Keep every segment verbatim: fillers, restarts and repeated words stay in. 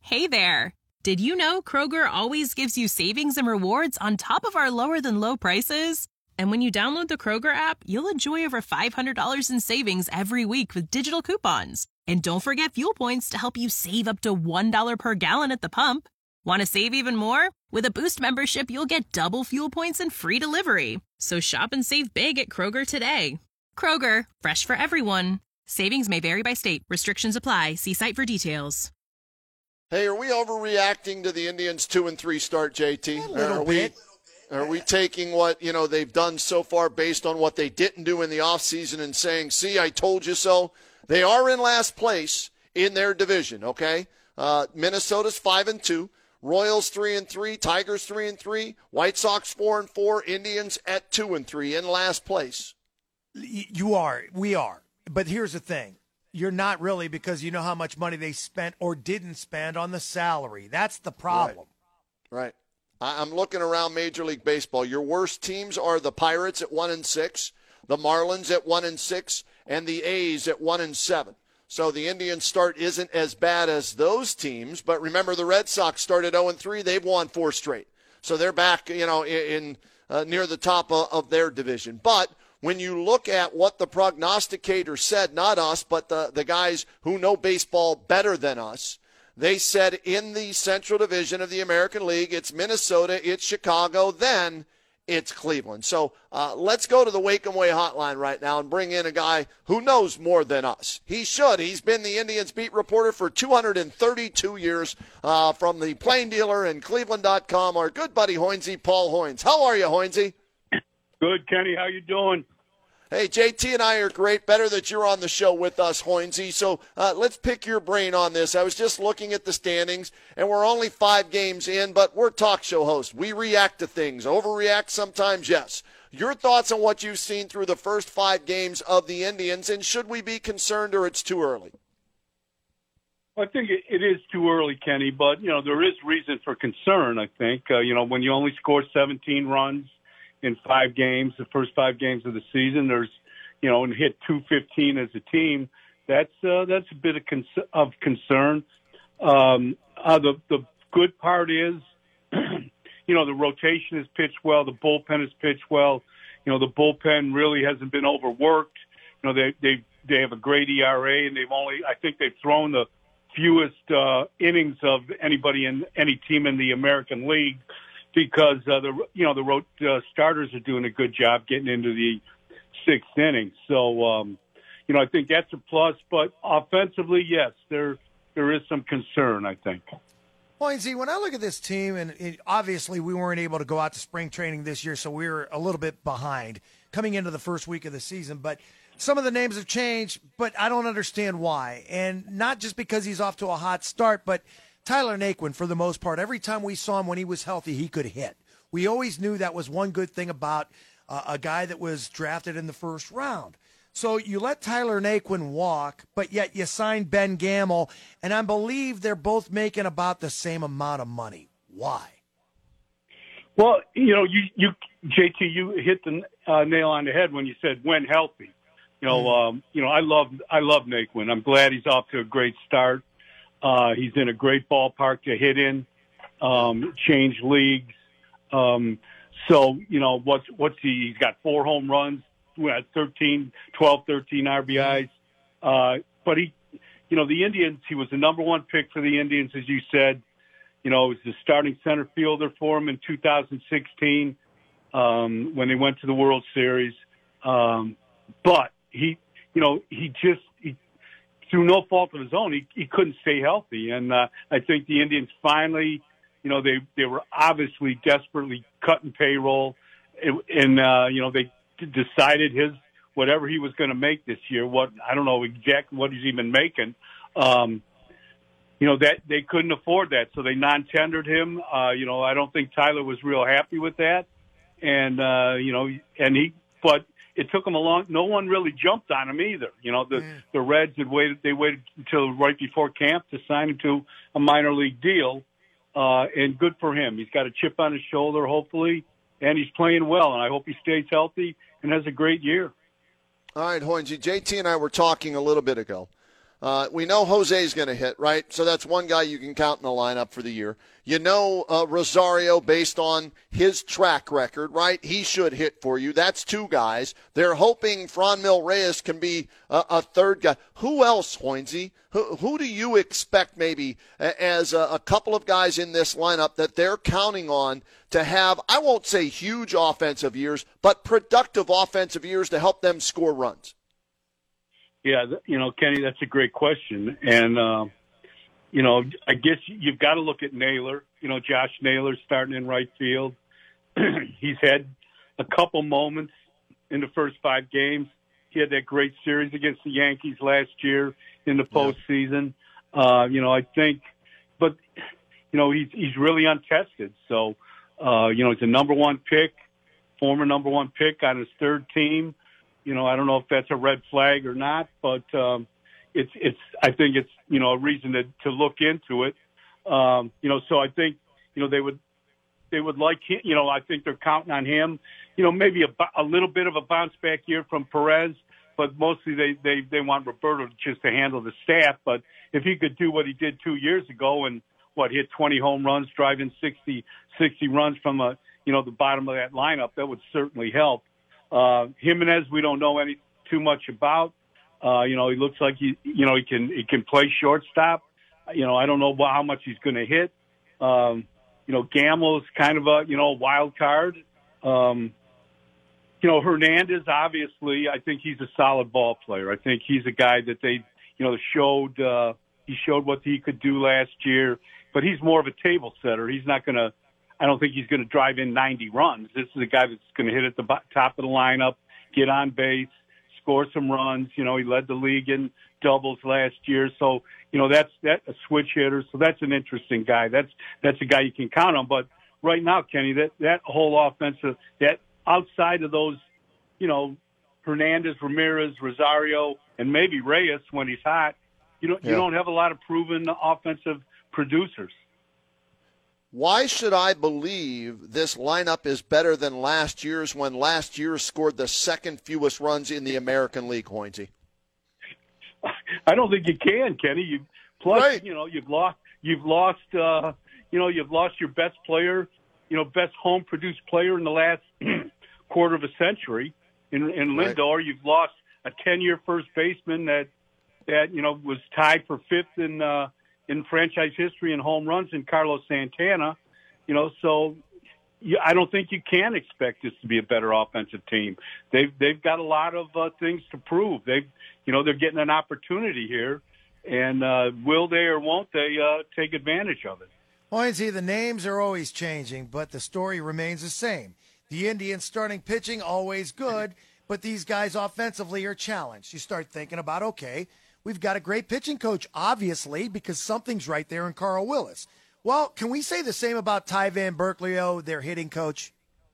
Hey there! Did you know Kroger always gives you savings and rewards on top of our lower-than-low prices? And when you download the Kroger app, you'll enjoy over five hundred dollars in savings every week with digital coupons. And don't forget fuel points to help you save up to one dollar per gallon at the pump. Want to save even more? With a Boost membership, you'll get double fuel points and free delivery. So shop and save big at Kroger today. Kroger, fresh for everyone. Savings may vary by state. Restrictions apply. See site for details. Hey, are we overreacting to the Indians' two and three start, J T? A little are bit. We, are we taking what you know they've done so far based on what they didn't do in the offseason and saying, "See, I told you so"? They are in last place in their division. Okay, uh, Minnesota's five and two, Royals three and three, Tigers three and three, White Sox four and four, Indians at two and three in last place. You are. We are. But here's the thing. You're not really, because you know how much money they spent or didn't spend on the salary. That's the problem. Right. right. I'm looking around Major League Baseball. Your worst teams are the Pirates at one and six, the Marlins at one and six, and the A's at one and seven. So the Indians' start isn't as bad as those teams. But remember, the Red Sox started oh and three. They've won four straight. So they're back, you know, in, in uh, near the top of, of their division. But when you look at what the prognosticator said, not us, but the, the guys who know baseball better than us, they said in the Central Division of the American League, it's Minnesota, it's Chicago, then it's Cleveland. So uh, let's go to the Wake and Way hotline right now and bring in a guy who knows more than us. He should. He's been the Indians beat reporter for two hundred thirty-two years uh, from the Plain Dealer and Cleveland dot com, our good buddy Hoynesy, Paul Hoynes. How are you, Hoynesy? Good, Kenny. How you doing? Hey, J T and I are great. Better that you're on the show with us, Hoynesy. So uh, let's pick your brain on this. I was just looking at the standings, and we're only five games in, but we're talk show hosts. We react to things. Overreact sometimes, yes. Your thoughts on what you've seen through the first five games of the Indians, and should we be concerned or it's too early? I think it, it is too early, Kenny, but, you know, there is reason for concern, I think. Uh, you know, when you only score seventeen runs in five games, the first five games of the season, there's, you know, and hit two fifteen as a team, that's uh, that's a bit of, con- of concern. Um, uh, the, the good part is, you know, the rotation has pitched well, the bullpen has pitched well. You know, the bullpen really hasn't been overworked. You know, they they they have a great E R A, and they've only, I think they've thrown the fewest uh, innings of anybody in any team in the American League, because uh, the you know the road, uh, starters are doing a good job getting into the sixth inning. So um, you know I think that's a plus. But offensively, yes, there there is some concern, I think. Well, see, when I look at this team, and it, obviously we weren't able to go out to spring training this year, so we were a little bit behind coming into the first week of the season. But some of the names have changed, but I don't understand why. And not just because he's off to a hot start, but Tyler Naquin, for the most part, every time we saw him when he was healthy, he could hit. We always knew that was one good thing about uh, a guy that was drafted in the first round. So you let Tyler Naquin walk, but yet you signed Ben Gamel, and I believe they're both making about the same amount of money. Why? Well, you know, you, you J T, you hit the uh, nail on the head when you said when healthy. You know, mm. um, you know, I love I love Naquin. I'm glad he's off to a great start. Uh, he's in a great ballpark to hit in, um, change leagues. Um, so, you know, what's, what's he, he's got four home runs, thirteen, twelve, thirteen R B Is. Uh, but he, you know, the Indians, he was the number one pick for the Indians, as you said. You know, he was the starting center fielder for him in two thousand sixteen, um, when they went to the World Series. Um, but he, you know, he just, he, through no fault of his own, he, he couldn't stay healthy. And uh, I think the Indians finally, you know, they, they were obviously desperately cutting payroll. And, and uh, you know, they d- decided his, whatever he was going to make this year, what, I don't know exactly what he's even making, um, you know, that they couldn't afford that. So they non-tendered him. Uh, you know, I don't think Tyler was real happy with that. And, uh, you know, and he, but it took them a long, no one really jumped on him either. You know, the, mm. the Reds had waited, they waited until right before camp to sign him to a minor league deal. Uh, and good for him. He's got a chip on his shoulder, hopefully, and he's playing well. And I hope he stays healthy and has a great year. All right, Hoynesy, J T and I were talking a little bit ago Uh, we know Jose's going to hit, right? So that's one guy you can count in the lineup for the year. You know uh, Rosario, based on his track record, right? He should hit for you. That's two guys. They're hoping Franmil Reyes can be a, a third guy. Who else, Hoynesy? Who, who do you expect maybe as a, a couple of guys in this lineup that they're counting on to have, I won't say huge offensive years, but productive offensive years to help them score runs? Yeah, you know, Kenny, that's a great question. And, uh, you know, I guess you've got to look at Naylor. You know, Josh Naylor starting in right field. He's had a couple moments in the first five games. He had that great series against the Yankees last year in the postseason. Yeah. Uh, you know, I think, but, you know, he's, he's really untested. So, uh, you know, he's a number one pick, former number one pick on his third team. You know, I don't know if that's a red flag or not, but um, it's it's. I think it's you know a reason to to look into it. Um, you know, so I think you know they would they would like him, you know I think they're counting on him. You know, maybe a, a little bit of a bounce back year from Perez, but mostly they they they want Roberto just to handle the staff. But if he could do what he did two years ago and what hit twenty home runs, driving sixty, sixty runs from a you know the bottom of that lineup, that would certainly help. Uh, Jimenez, we don't know any too much about. Uh, you know, he looks like he, you know, he can he can play shortstop. You know, I don't know how much he's going to hit. Um, you know, Gammel's kind of a you know wild card. Um, you know, Hernandez, obviously, I think he's a solid ball player. I think he's a guy that they, you know, showed uh, he showed what he could do last year. But he's more of a table setter. He's not going to. I don't think he's going to drive in ninety runs. This is a guy that's going to hit at the top of the lineup, get on base, score some runs. You know, he led the league in doubles last year. So, you know, that's that a switch hitter. So that's an interesting guy. That's that's a guy you can count on. But right now, Kenny, that, that whole offensive, that outside of those, you know, Hernandez, Ramirez, Rosario, and maybe Reyes when he's hot, you don't, yeah. you don't have a lot of proven offensive producers. Why should I believe this lineup is better than last year's when last year scored the second fewest runs in the American League, Hoynesy? I don't think you can, Kenny. You plus, right. you know, you've lost, you've lost, uh, you know, you've lost your best player, you know, best home produced player in the last quarter of a century in, in right. Lindor. You've lost a ten-year first baseman that that you know was tied for fifth in. Uh, in franchise history in home runs in Carlos Santana, you know, so you, I don't think you can expect this to be a better offensive team. They've, they've got a lot of uh, things to prove. They've, you know, they're getting an opportunity here, and uh, will they or won't they uh, take advantage of it? Hoynesy, the names are always changing, but the story remains the same. The Indians starting pitching, always good, but these guys offensively are challenged. You start thinking about, okay, we've got a great pitching coach, obviously, because something's right there in Carl Willis. Well, can we say the same about Ty Van Berkeley, their hitting coach?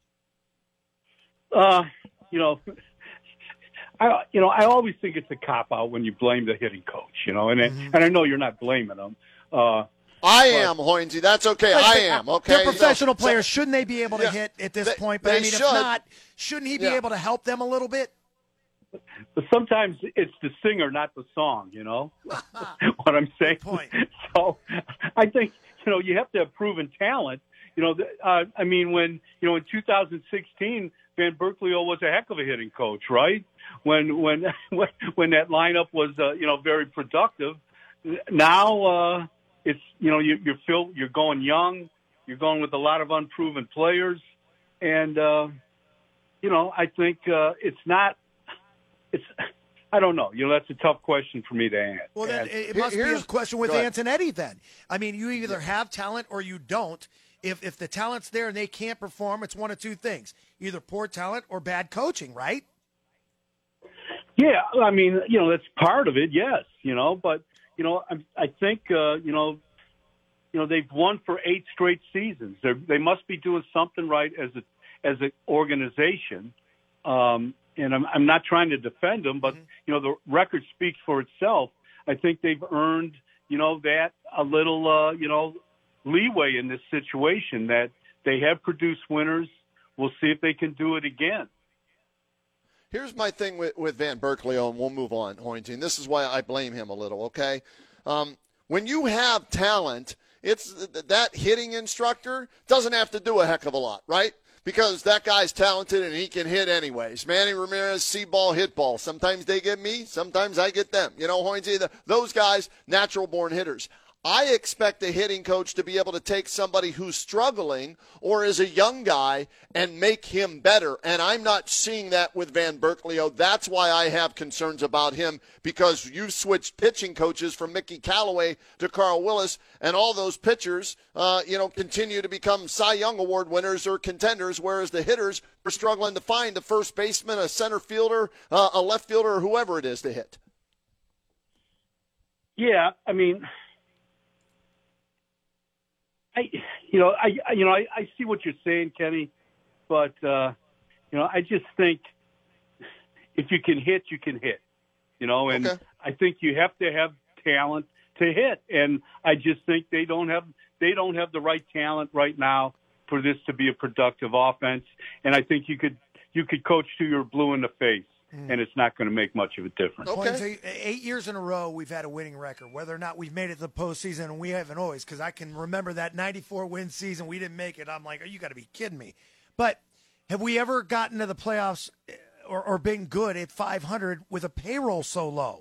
Uh, you know, I you know I always think it's a cop out when you blame the hitting coach. You know, and mm-hmm. and I know you're not blaming them. Uh, I but, am, Hoynesy. That's okay. I am. Okay. They're professional so, players. Shouldn't they be able to yeah, hit at this they, point? But I mean, should. if not, shouldn't he be yeah. able to help them a little bit? But sometimes it's the singer, not the song, you know what I'm saying? Point. So I think, you know, you have to have proven talent. You know, uh, I mean, when, you know, in two thousand sixteen, Van Berkeley was a heck of a hitting coach, right? When, when, when, when that lineup was, uh, you know, very productive. Now uh, it's, you know, you, you're Phil, you're going young, you're going with a lot of unproven players. And, uh, you know, I think uh, it's not, It's, I don't know. You know, that's a tough question for me to answer. Well, then it must be a question with Antonetti then. I mean, you either have talent or you don't. If if the talent's there and they can't perform, it's one of two things. Either poor talent or bad coaching, right? Yeah, I mean, you know, that's part of it, yes, you know. But, you know, I, I think, uh, you know, you know, they've won for eight straight seasons. They're, they must be doing something right as a as an organization. Um And I'm, I'm not trying to defend them, but, you know, the record speaks for itself. I think they've earned, you know, that a little, uh, you know, leeway in this situation that they have produced winners. We'll see if they can do it again. Here's my thing with, with Van Berkeley, and we'll move on, Hoynes, and this is why I blame him a little, okay? Um, when you have talent, it's that hitting instructor doesn't have to do a heck of a lot, right? Because that guy's talented and he can hit anyways. Manny Ramirez, see ball, hit ball. Sometimes they get me, sometimes I get them. You know, Hoynes, those guys, natural-born hitters. I expect a hitting coach to be able to take somebody who's struggling or is a young guy and make him better. And I'm not seeing that with Van Berkeley. That's why I have concerns about him, because you switched pitching coaches from Mickey Callaway to Carl Willis, and all those pitchers, uh, you know, continue to become Cy Young Award winners or contenders, whereas the hitters are struggling to find a first baseman, a center fielder, uh, a left fielder, or whoever it is to hit. Yeah, I mean – I, you know, I, you know, I, I see what you're saying, Kenny, but uh, you know, I just think if you can hit, you can hit, you know, and okay. I think you have to have talent to hit, and I just think they don't have they don't have the right talent right now for this to be a productive offense, and I think you could you could coach till you're blue in the face. Mm. And it's not going to make much of a difference. Okay. Eight years in a row, we've had a winning record. Whether or not we've made it to the postseason, and we haven't always, because I can remember that ninety-four win season, we didn't make it. I'm like, oh, you got to be kidding me. But have we ever gotten to the playoffs or, or been good at five hundred with a payroll so low?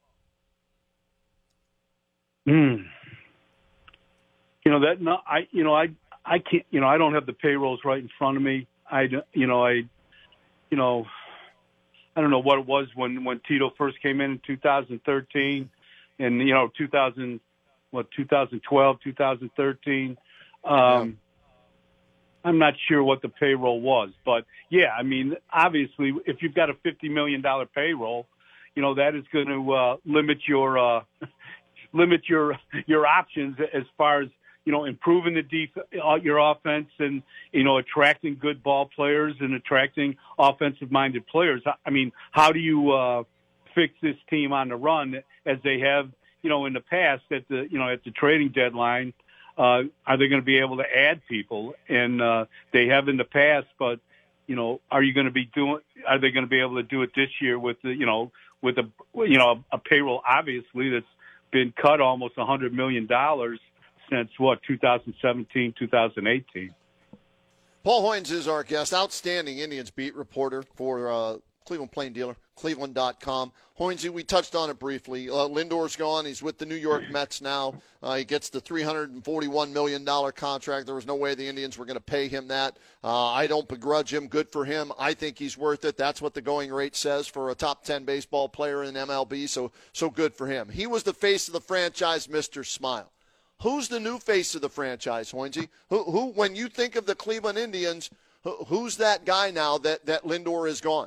Hmm. You know that. No, I. You know, I. I can't. You know, I don't have the payrolls right in front of me. I. You know, I. You know. I don't know what it was when, when Tito first came in in two thousand thirteen, and you know two thousand, what two thousand twelve, two thousand thirteen. Um, yeah. I'm not sure what the payroll was, but yeah, I mean, obviously, if you've got a fifty million dollars payroll, you know that is going to uh, limit your uh, limit your your options as far as, you know, improving the def- your offense and, you know, attracting good ball players and attracting offensive-minded players. I mean, how do you uh, fix this team on the run as they have, you know, in the past at the, you know, at the trading deadline? Uh, are they going to be able to add people? And uh, they have in the past, but, you know, are you going to be doing? Are they going to be able to do it this year with the, you know, with a, you know, a payroll obviously that's been cut almost a hundred million dollars since what, two thousand seventeen, two thousand eighteen. Paul Hoynes is our guest, outstanding Indians beat reporter for uh, Cleveland Plain Dealer, cleveland dot com. Hoynes, we touched on it briefly. Uh, Lindor's gone. He's with the New York Mets now. Uh, he gets the three hundred forty-one million dollars contract. There was no way the Indians were going to pay him that. Uh, I don't begrudge him. Good for him. I think he's worth it. That's what the going rate says for a top ten baseball player in M L B, so so good for him. He was the face of the franchise, Mister Smile. Who's the new face of the franchise, Hoynesy? Who, who, when you think of the Cleveland Indians, who, who's that guy now that, that Lindor is gone?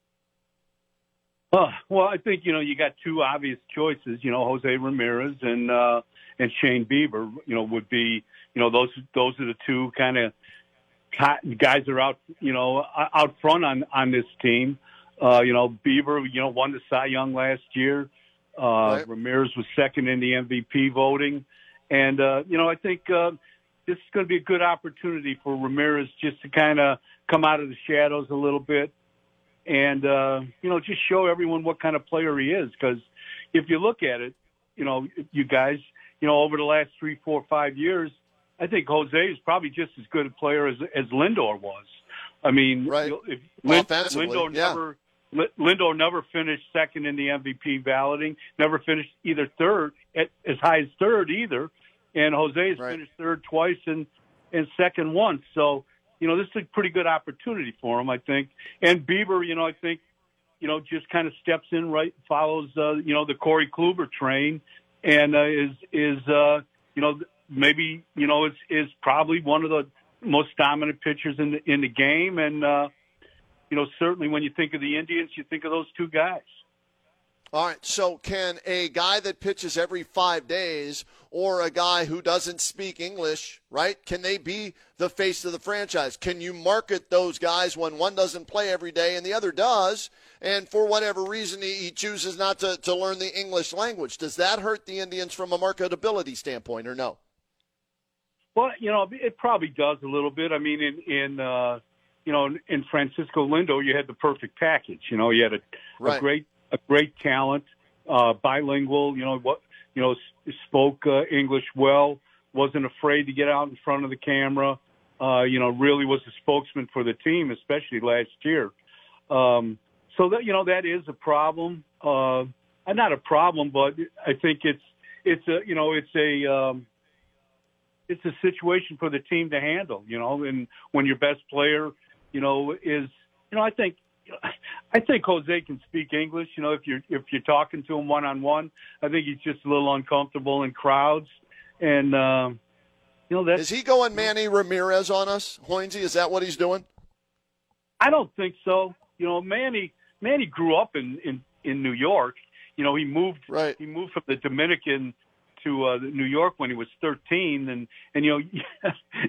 Uh, well, I think, you know, you got two obvious choices, you know, Jose Ramirez and uh, and Shane Bieber, you know, would be, you know, those those are the two kind of guys that are out, you know, out front on, on this team. Uh, you know, Bieber, you know, won the Cy Young last year. Uh, right. Ramirez was second in the M V P voting. And, uh, you know, I think uh, this is going to be a good opportunity for Ramirez just to kind of come out of the shadows a little bit and, uh, you know, just show everyone what kind of player he is. Because if you look at it, you know, you guys, you know, over the last three, four, five years, I think Jose is probably just as good a player as, as Lindor was. I mean, right. if Lind- Lindor yeah. never Lindor never finished second in the M V P balloting, never finished either third, at, as high as third either. And Jose's right. finished third twice and, and second once. So, you know, this is a pretty good opportunity for him, I think. And Bieber, you know, I think, you know, just kind of steps in, right, follows, uh, you know, the Corey Kluber train and uh, is, is uh, you know, maybe, you know, is, is probably one of the most dominant pitchers in the, in the game. And, uh, you know, certainly when you think of the Indians, you think of those two guys. All right, so can a guy that pitches every five days or a guy who doesn't speak English, right, can they be the face of the franchise? Can you market those guys when one doesn't play every day and the other does, and for whatever reason he, he chooses not to, to learn the English language? Does that hurt the Indians from a marketability standpoint or no? Well, you know, it probably does a little bit. I mean, in, in uh, you know, in Francisco Lindor, you had the perfect package. You know, you had a, right. a great, a great talent, uh, bilingual. You know what? You know, spoke uh, English well. Wasn't afraid to get out in front of the camera. Uh, you know, really was a spokesman for the team, especially last year. Um, so that you know that is a problem. Uh, not a problem, but I think it's it's a you know it's a um, it's a situation for the team to handle. You know, and when your best player, you know, is you know I think I think Jose can speak English. You know, if you're if you're talking to him one on one, I think he's just a little uncomfortable in crowds. And um, you know, that's, is he going Manny Ramirez on us, Hoynesy? Is that what he's doing? I don't think so. You know, Manny Manny grew up in, in, in New York. You know, he moved right. he moved from the Dominican to uh, New York when he was thirteen, and and you know,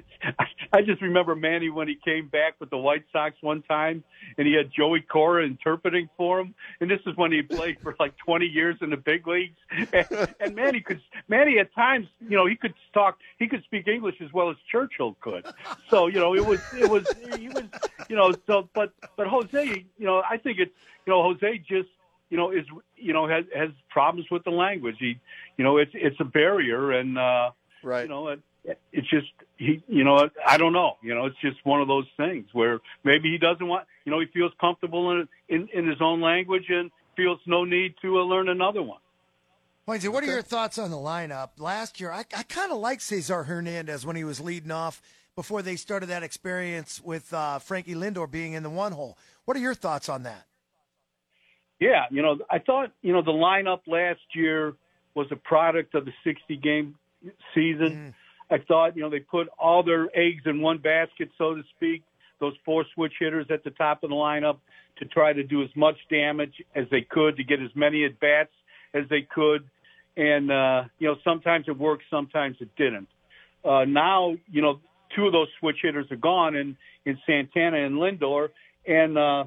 I just remember Manny when he came back with the White Sox one time, and he had Joey Cora interpreting for him, and this is when he played for like twenty years in the big leagues, and, and Manny could Manny at times, you know, he could talk, he could speak English as well as Churchill could, so you know, it was it was he was you know, so but but Jose, you know, I think it's you know Jose just. You know, is you know has has problems with the language. He, you know, it's it's a barrier, and uh, right. you know, it, it's just he, you know, I don't know. You know, it's just one of those things where maybe he doesn't want. You know, he feels comfortable in in, in his own language and feels no need to uh, learn another one. Pointy, what are your thoughts on the lineup? Last year, I, I kind of liked Cesar Hernandez when he was leading off before they started that experience with uh, Frankie Lindor being in the one hole. What are your thoughts on that? Yeah, you know, I thought, you know, the lineup last year was a product of the sixty-game season. Mm. I thought, you know, they put all their eggs in one basket, so to speak, those four switch hitters at the top of the lineup to try to do as much damage as they could, to get as many at-bats as they could. And, uh, you know, sometimes it worked, sometimes it didn't. Uh, now, you know, two of those switch hitters are gone in, in Santana and Lindor, and, uh,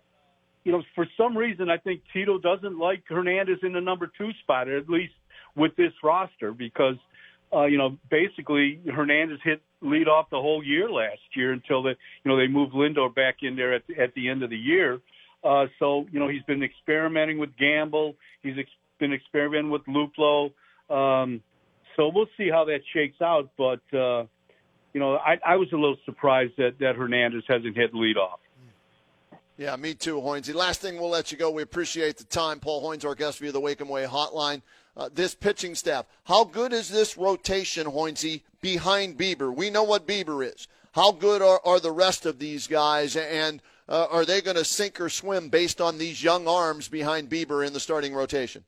you know, for some reason, I think Tito doesn't like Hernandez in the number two spot, at least with this roster, because, uh, you know, basically Hernandez hit lead off the whole year last year until the, you know, they moved Lindor back in there at, at the end of the year. Uh, so, you know, he's been experimenting with Gamble. He's ex- been experimenting with Luplo. Um, so we'll see how that shakes out. But, uh, you know, I, I was a little surprised that, that Hernandez hasn't hit leadoff. Yeah, me too, Hoynesy. Last thing, we'll let you go. We appreciate the time. Paul Hoynes, our guest via the Wake and Way hotline. Uh, this pitching staff, how good is this rotation, Hoynesy, behind Bieber? We know what Bieber is. How good are, are the rest of these guys, and uh, are they going to sink or swim based on these young arms behind Bieber in the starting rotation?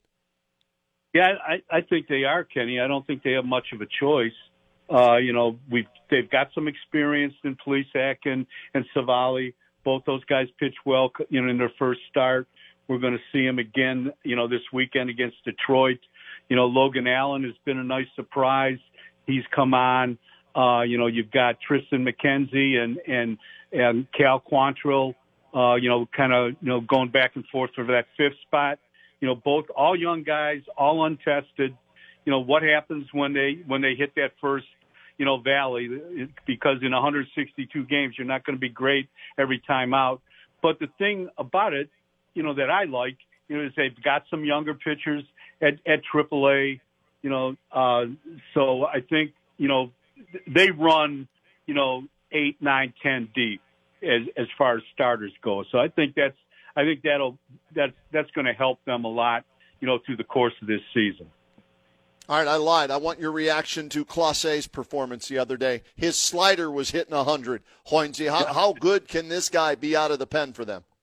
Yeah, I, I think they are, Kenny. I don't think they have much of a choice. Uh, you know, we've they've got some experience in Plesac and, and Savali. Both those guys pitch well, you know, in their first start. We're going to see them again, you know, this weekend against Detroit. You know, Logan Allen has been a nice surprise. He's come on. Uh, you know, you've got Tristan McKenzie and, and, and Cal Quantrill, uh, you know, kind of, you know, going back and forth for that fifth spot. You know, both, all young guys, all untested. You know, what happens when they, when they hit that first, you know, valley, because in one hundred sixty-two games, you're not going to be great every time out. But the thing about it, you know, that I like, you know, is they've got some younger pitchers at, at triple A, you know, uh, so I think, you know, they run, you know, eight, nine, ten deep as, as far as starters go. So I think that's, I think that'll, that's, that's going to help them a lot, you know, through the course of this season. All right, I lied. I want your reaction to Clase's performance the other day. His slider was hitting one hundred. Hoynesy, how, how good can this guy be out of the pen for them?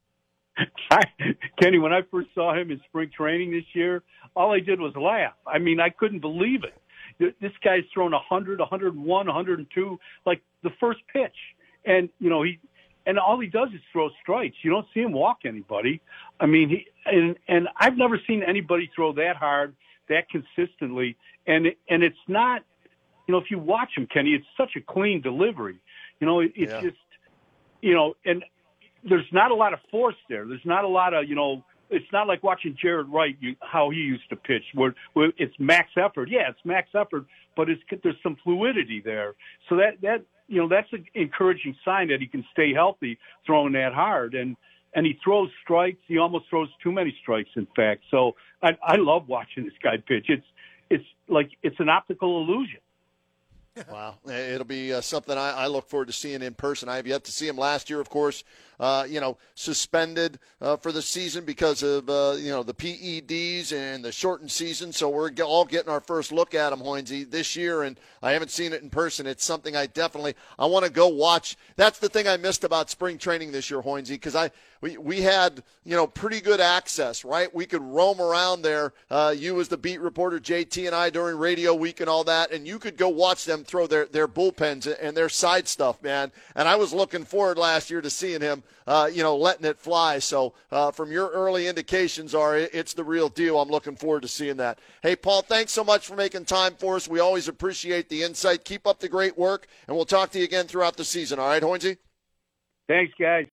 I, Kenny, when I first saw him in spring training this year, all I did was laugh. I mean, I couldn't believe it. This guy's thrown one hundred, one oh one, one oh two, like the first pitch. And, you know, he and all he does is throw strikes. You don't see him walk anybody. I mean, he and, and I've never seen anybody throw that hard, that consistently, and and it's not, you know, if you watch him, Kenny, it's such a clean delivery. You know, it, it's yeah. just, you know, and there's not a lot of force there. There's not a lot of, you know, it's not like watching Jared Wright, you, how he used to pitch, where, where it's max effort. Yeah, it's max effort, but it's, there's some fluidity there. So that, that you know, that's an encouraging sign that he can stay healthy throwing that hard. And, and he throws strikes. He almost throws too many strikes, in fact. So I, I love watching this guy pitch. It's, it's like it's an optical illusion. Wow. It'll be uh, something I, I look forward to seeing in person. I have yet to see him last year, of course, uh, you know, suspended uh, for the season because of, uh, you know, the P E Ds and the shortened season. So we're all getting our first look at him, Hoynesy, this year, and I haven't seen it in person. It's something I definitely – I want to go watch. That's the thing I missed about spring training this year, Hoynesy, because I we, we had, you know, pretty good access, right? We could roam around there, uh, you as the beat reporter, J T and I during radio week and all that, and you could go watch them throw their, their bullpens and their side stuff, man. And I was looking forward last year to seeing him, uh, you know, letting it fly. So uh, from your early indications are it's the real deal. I'm looking forward to seeing that. Hey, Paul, thanks so much for making time for us. We always appreciate the insight. Keep up the great work, and we'll talk to you again throughout the season. All right, Hoynesy? Thanks, guys.